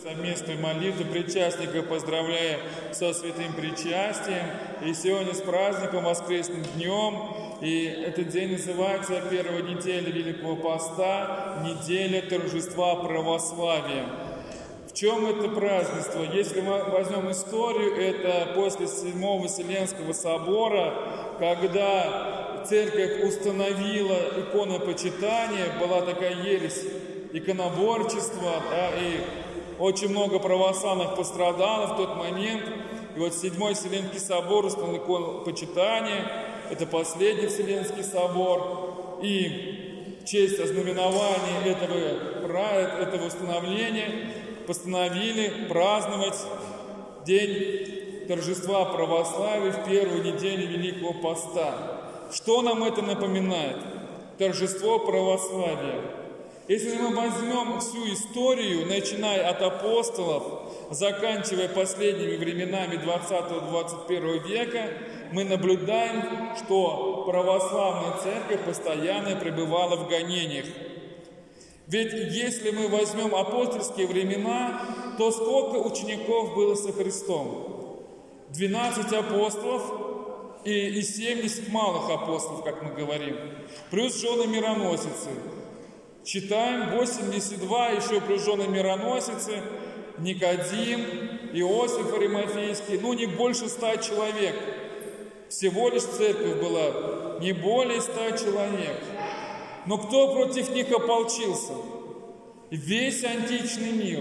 совместную молитву причастников поздравляем со святым причастием. И сегодня с праздником Воскресным днем. И этот день называется первая неделя Великого Поста, неделя торжества православия. В чем это празднество? Если мы возьмем историю, это после Седьмого Вселенского собора, когда церковь установила иконопочитание, была такая ересь иконоборчества, да, и очень много православных пострадало в тот момент. И вот Седьмой Вселенский собор установил иконопочитание, это последний Вселенский собор, и в честь ознаменования этого установления постановили праздновать день торжества православия в первую неделю Великого Поста. Что нам это напоминает? Торжество православия. Если мы возьмем всю историю, начиная от апостолов, заканчивая последними временами 20-21 века, мы наблюдаем, что православная церковь постоянно пребывала в гонениях. Ведь если мы возьмем апостольские времена, то сколько учеников было со Христом? 12 апостолов и 70 малых апостолов, как мы говорим. Плюс жены-мироносицы. Считаем 82 еще плюс жены-мироносицы, Никодим, Иосиф Аримафейский, не больше 100 человек. Всего лишь церковь была не более 100 человек. Но кто против них ополчился? Весь античный мир.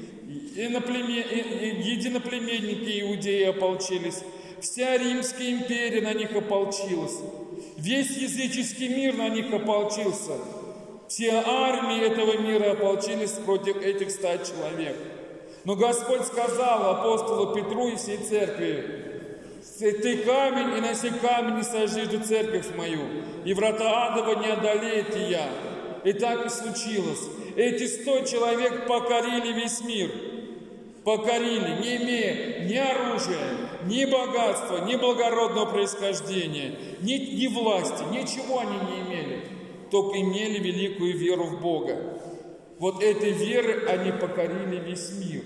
Единоплеменники иудеи ополчились. Вся Римская империя на них ополчилась. Весь языческий мир на них ополчился. Все армии этого мира ополчились против этих 100 человек. Но Господь сказал апостолу Петру и всей церкви: «Ты камень, и на сей камень сожжу церковь мою, и врата адова не одолеете я». И так и случилось. Эти 100 человек покорили весь мир. Покорили, не имея ни оружия, ни богатства, ни благородного происхождения, ни власти, ничего они не имели. Только имели великую веру в Бога. Вот этой верой они покорили весь мир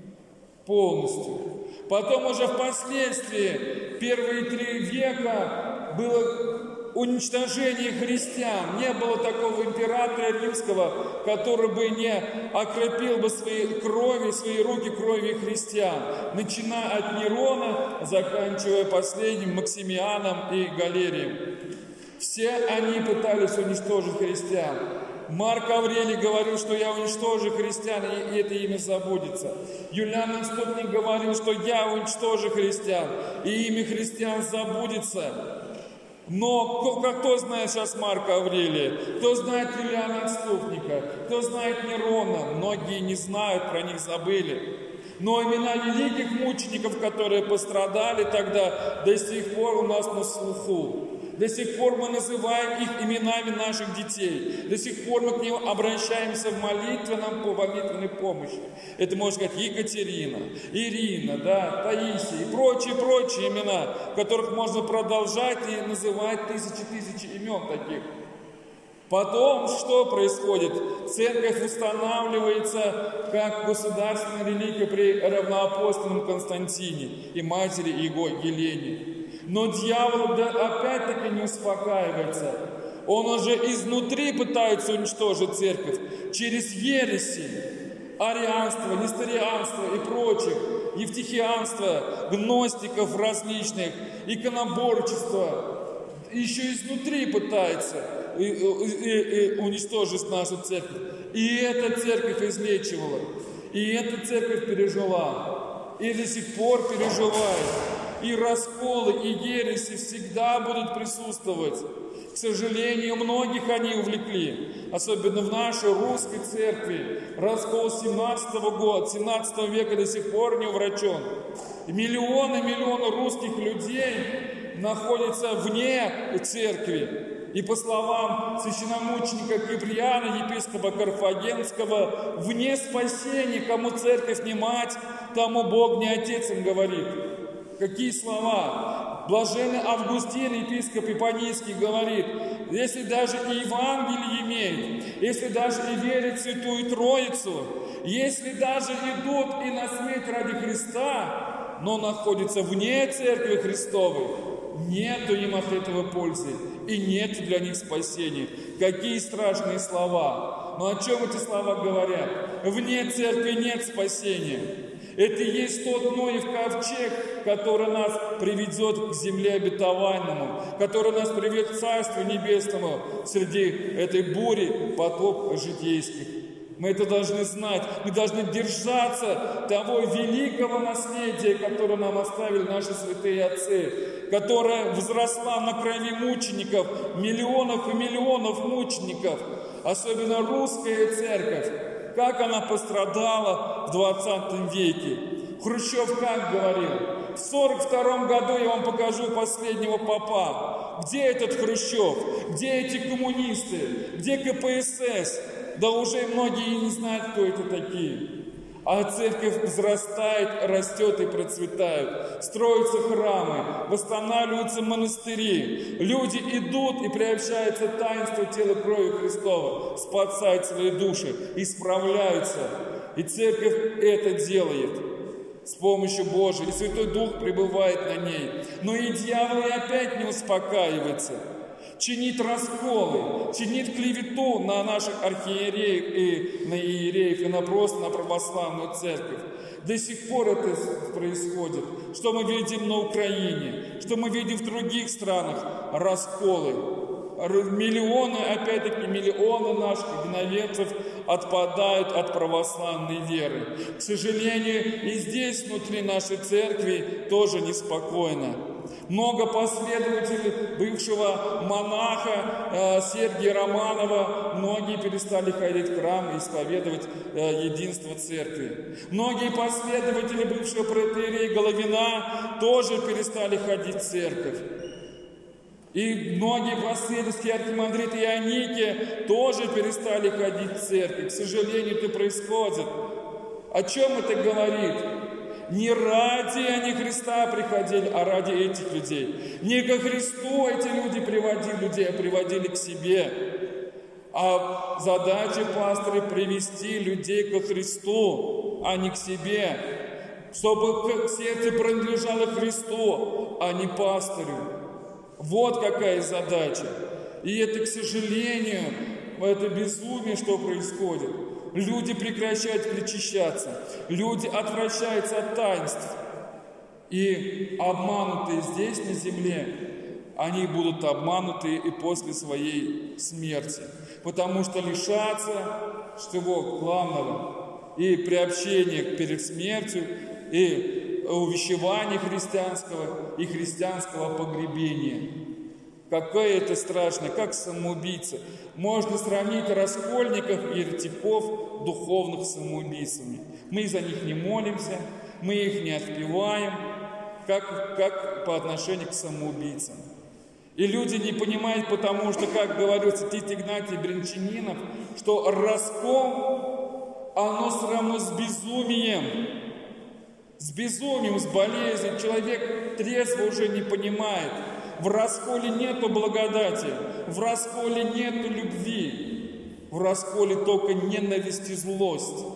полностью. Потом уже впоследствии, первые 3 века, было уничтожение христиан. Не было такого императора римского, который бы не окропил бы свои руки кровью христиан. Начиная от Нерона, заканчивая последним Максимианом и Галерием. Все они пытались уничтожить христиан. Марк Аврелий говорил, что я уничтожу христиан, и это имя забудется. Юлиан Отступник говорил, что я уничтожу христиан, и имя христиан забудется. Но кто знает сейчас Марка Аврелия? Кто знает Юлиана Отступника? Кто знает Нерона? Многие не знают, про них забыли. Но имена великих мучеников, которые пострадали тогда, до сих пор у нас на слуху. До сих пор мы называем их именами наших детей. До сих пор мы к ним обращаемся в молитвенной помощи. Это, можно сказать, Екатерина, Ирина, Таисия и прочие имена, которых можно продолжать и называть тысячи имен таких. Потом что происходит? Церковь устанавливается как государственная религия при равноапостольном Константине и матери его Елене. Но дьявол опять-таки не успокаивается. Он уже изнутри пытается уничтожить церковь через ереси, арианство, несторианство и прочих, евтихианство, гностиков различных, иконоборчество. Еще изнутри пытается уничтожить нашу церковь. И эта церковь излечивала, и эта церковь пережила, и до сих пор переживает. И расколы, и ереси всегда будут присутствовать. К сожалению, многих они увлекли, особенно в нашей русской церкви. Раскол 17 века до сих пор не уврачен. И миллионы русских людей находятся вне церкви. И по словам священномученика Киприана, епископа Карфагенского, вне спасения, кому церковь не мать, тому Бог не отец, им говорит. Какие слова? Блаженный Августин, епископ Ипанийский, говорит: если даже и Евангелие имеет, если даже и верит в Святую Троицу, Если даже идут и на смерть ради Христа, но находятся вне Церкви Христовой, нету им от этого пользы и нет для них спасения. Какие страшные слова! Но о чем эти слова говорят? Вне Церкви нет спасения. Это и есть тот Ноев ковчег, который нас приведет к земле обетованному, который нас приведет к Царству Небесному среди этой бури потоп житейских. Мы это должны знать, мы должны держаться того великого наследия, которое нам оставили наши святые отцы, которое возросла на крови мучеников, миллионов и миллионов мучеников, особенно русская церковь, как она пострадала в 20 веке. Хрущев как говорил: в 1942 году я вам покажу последнего попа. Где этот Хрущев? Где эти коммунисты? Где КПСС? Да уже многие не знают, кто это такие. А церковь взрастает, растет и процветает. Строятся храмы, восстанавливаются монастыри. Люди идут и приобщаются к таинству тела крови Христова, спасают свои души, исправляются. И церковь это делает с помощью Божией. И Святой Дух пребывает на ней. Но и дьявол и опять не успокаивается. Чинит расколы, чинит клевету на наших архиереев и на иереев, и просто на православную церковь. До сих пор это происходит. Что мы видим на Украине, что мы видим в других странах: расколы. Миллионы, опять-таки, миллионы наших единоверцев отпадают от православной веры. К сожалению, и здесь, внутри нашей церкви, тоже неспокойно. Много последователей бывшего монаха Сергия Романова, многие перестали ходить в храм и исповедовать единство церкви. Многие последователи бывшего протоиерея Головина тоже перестали ходить в церковь. И многие последователи архимандрита Ионики тоже перестали ходить в церковь. К сожалению, это происходит. О чем это говорит? Не ради они Христа приходили, а ради этих людей. Не ко Христу эти люди приводили людей, а приводили к себе. А задача пастыря — привести людей ко Христу, а не к себе. Чтобы сердце принадлежало Христу, а не пастырю. Вот какая задача. И это, к сожалению, это безумие, что происходит. Люди прекращают причащаться. Люди отвращаются от таинств. И обманутые здесь, на земле, они будут обмануты и после своей смерти. Потому что лишатся всего главного. И приобщения перед смертью, и увещевания христианского, и христианского погребения. Какое это страшно, как самоубийца. Можно сравнить раскольников и еретиков духовных самоубийцами. Мы за них не молимся, мы их не отпеваем, как по отношению к самоубийцам. И люди не понимают, потому что, как говорил святитель Игнатий Брянчанинов, что раскол, оно сравно с безумием. С безумием, с болезнью. Человек трезво уже не понимает. В расколе нету благодати, в расколе нету любви, в расколе только ненависть и злость.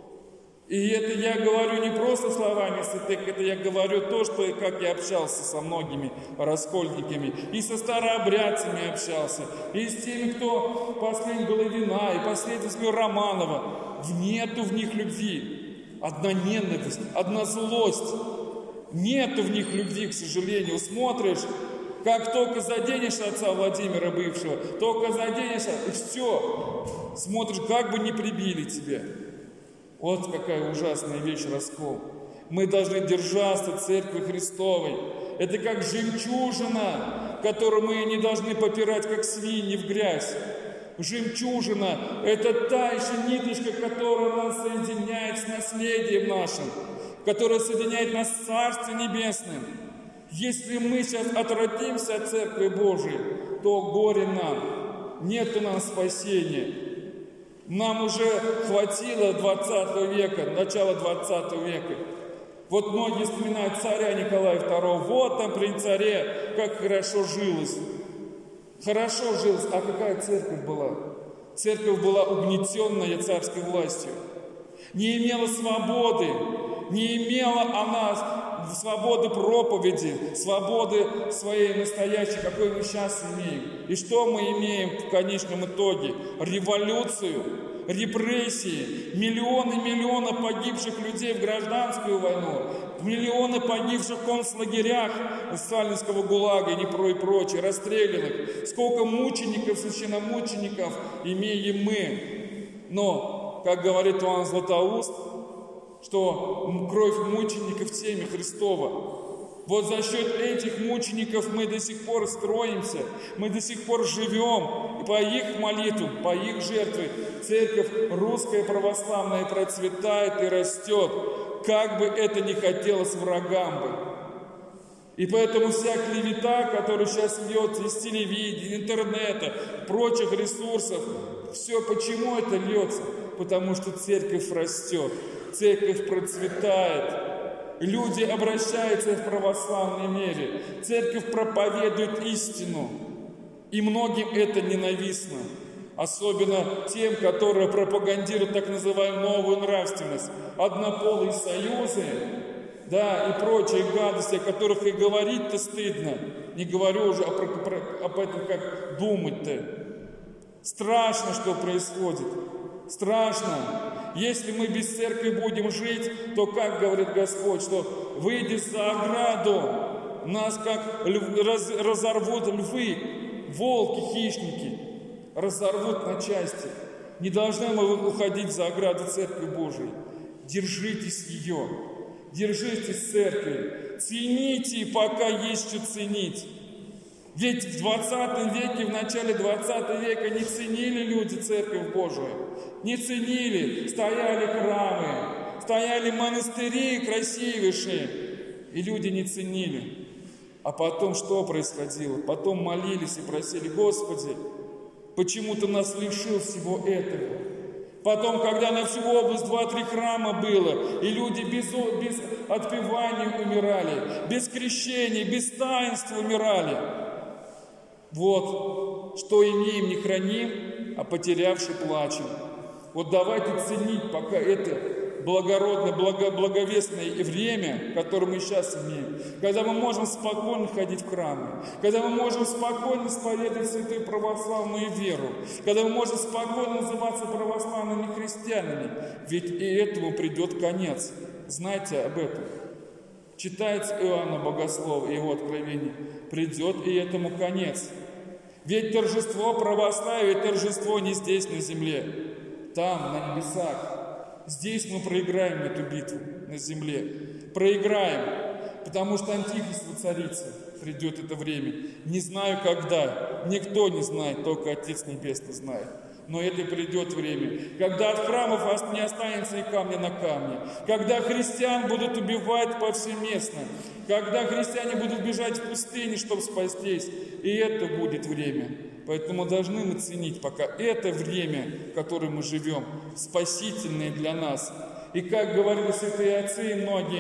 И это я говорю не просто словами святых, это я говорю то, что как я общался со многими раскольниками, и со старообрядцами общался, и с теми, кто последний Головина, и последователь Романова. Нету в них любви, одна ненависть, одна злость. Нету в них любви, к сожалению. Смотришь, как только заденешь отца Владимира бывшего, только заденешь, и все. Смотришь, как бы не прибили тебя. Вот какая ужасная вещь раскол. Мы должны держаться Церкви Христовой. Это как жемчужина, которую мы не должны попирать, как свиньи в грязь. Жемчужина – это та еще ниточка, которая нас соединяет с наследием нашим, которая соединяет нас с Царством Небесным. Если мы сейчас отвратимся от Церкви Божией, то горе нам, нету нам спасения. Нам уже хватило 20 века, начала 20 века. Вот многие вспоминают царя Николая II. Вот там при царе, как хорошо жилось. Хорошо жилось. А какая церковь была? Церковь была угнетенная царской властью. не имела свободы, не имела она свободы проповеди, свободы своей настоящей, какой мы сейчас имеем. И что мы имеем в конечном итоге? Революцию, репрессии, миллионы погибших людей в гражданскую войну, миллионы погибших в концлагерях сталинского ГУЛАГа и прочее, расстрелянных. Сколько мучеников, священномучеников имеем мы. Но, как говорит Иоанн Златоуст, что кровь мучеников в теме Христова. Вот за счет этих мучеников мы до сих пор строимся, мы до сих пор живем. И по их молитвам, по их жертве церковь русская православная процветает и растет, как бы это ни хотелось врагам бы. И поэтому вся клевета, которая сейчас льется из телевидения, интернета, прочих ресурсов, все почему это льется? Потому что церковь растет, церковь процветает. Люди обращаются в православной мере. Церковь проповедует истину. И многим это ненавистно. Особенно тем, которые пропагандируют так называемую новую нравственность. Однополые союзы, да, и прочие гадости, о которых и говорить-то стыдно. Не говорю уже об этом, как думать-то. Страшно, что происходит. Страшно. Если мы без церкви будем жить, то, как говорит Господь, что выйдя за ограду, нас как разорвут львы, волки, хищники, разорвут на части. Не должны мы уходить за ограду Церкви Божией. Держитесь ее, держитесь церкви, цените, пока есть что ценить. Ведь в 20 веке, в начале 20 века не ценили люди Церковь Божию. Не ценили. Стояли храмы, стояли монастыри красивейшие. И люди не ценили. А потом что происходило? Потом молились и просили: Господи, почему Ты нас лишил всего этого? Потом, когда на всю область 2-3 храма было, и люди без отпевания умирали, без крещения, без таинства умирали. Вот, что имеем, не храним, а потерявши плачем. Вот давайте ценить пока это благородное, благовестное время, которое мы сейчас имеем, когда мы можем спокойно ходить в храмы, когда мы можем спокойно исповедовать святую православную веру, когда мы можем спокойно называться православными христианами, ведь и этому придет конец. Знайте об этом. Читайте Иоанна Богослова и его откровение. Придет и этому конец. Ведь торжество православия, торжество не здесь на земле, там, на небесах. Здесь мы проиграем эту битву на земле. Проиграем, потому что Антихрист воцарится. Придет это время. Не знаю когда, никто не знает, только Отец Небесный знает. Но это придет время, когда от храмов не останется и камня на камне, когда христиан будут убивать повсеместно, когда христиане будут бежать в пустыне, чтобы спастись, и это будет время. Поэтому должны мы ценить пока это время, в котором мы живем, спасительное для нас. И как говорили святые отцы,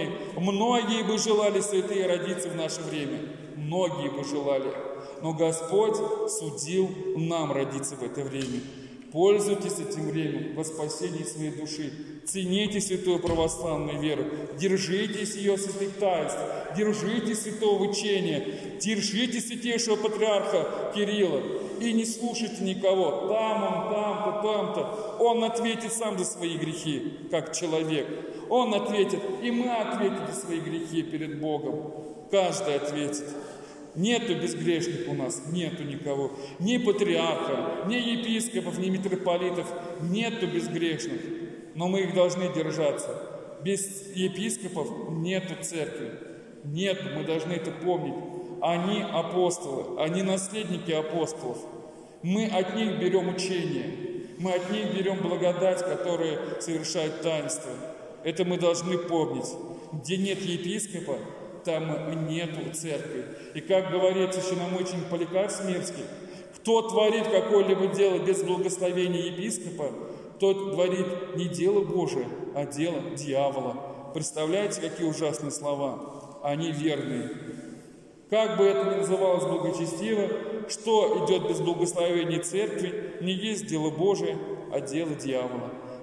многие бы желали, святые, родиться в наше время. Многие бы желали. Но Господь судил нам родиться в это время. Пользуйтесь этим временем во спасении своей души. Цените святую православную веру. Держитесь ее святых таинств. Держитесь святого учения. Держитесь святейшего патриарха Кирилла. И не слушайте никого. Там он, там-то, там-то. Он ответит сам за свои грехи, как человек. Он ответит, и мы ответим за свои грехи перед Богом. Каждый ответит. Нету безгрешных у нас, нету никого. Ни патриарха, ни епископов, ни митрополитов. Нету безгрешных. Но мы их должны держаться. Без епископов нету церкви. Нету, мы должны это помнить. Они апостолы, они наследники апостолов. Мы от них берем учение. Мы от них берем благодать, которая совершает таинство. Это мы должны помнить. Где нет епископа, там нету церкви. И как говорит священномученик Поликарп Смирский, кто творит какое-либо дело без благословения епископа, тот творит не дело Божие, а дело дьявола. Представляете, какие ужасные слова? Они верные. Как бы это ни называлось благочестиво, что идет без благословения церкви, не есть дело Божие, а дело дьявола.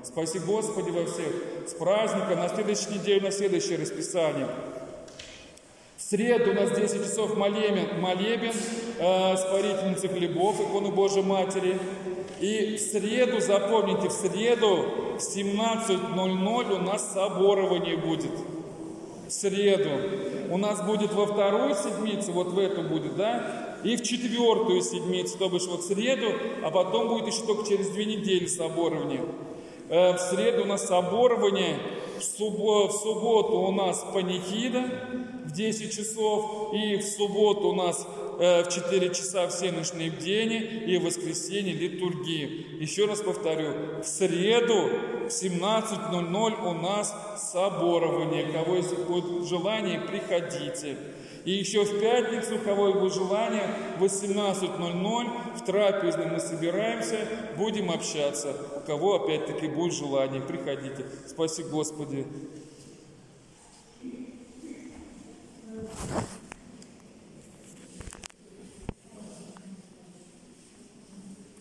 Спаси Господи во всех. С праздником, на следующей неделе, на следующее расписание. В среду у нас 10 часов молебен Спарительницы хлебов, иконы Божией Матери. И в среду, запомните, в среду в 17:00 у нас соборование будет. В среду. У нас будет во вторую седмицу, вот в эту будет, да? И в четвертую седмицу, то бишь вот в среду, а потом будет еще только через 2 недели соборование. В среду у нас соборование, в субботу у нас панихида в 10 часов, и в субботу у нас в 4 часа всеночные бдения, и в воскресенье литургия. Еще раз повторю, в среду в 17:00 у нас соборование. Кого если будет желание, приходите. И еще в пятницу, у кого будет желание, в 18:00 в трапезной мы собираемся, будем общаться. У кого опять-таки будет желание, приходите. Спаси Господи.